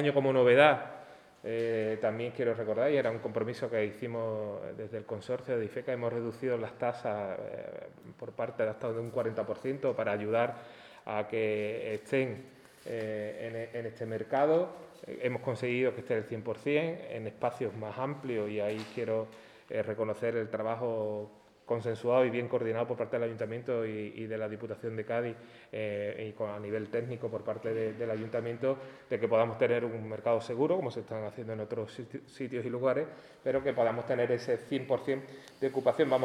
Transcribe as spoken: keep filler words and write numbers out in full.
año, como novedad, eh, también quiero recordar, y era un compromiso que hicimos desde el consorcio de IFECA, hemos reducido las tasas eh, por parte de hasta de un cuarenta por ciento para ayudar a que estén eh, en, en este mercado. Eh, hemos conseguido que esté el cien por cien en espacios más amplios, y ahí quiero eh, reconocer el trabajo consensuado y bien coordinado por parte del Ayuntamiento y, y de la Diputación de Cádiz eh, y con, a nivel técnico por parte de, del Ayuntamiento, de que podamos tener un mercado seguro, como se están haciendo en otros sitios y lugares, pero que podamos tener ese cien por cien de ocupación. Vamos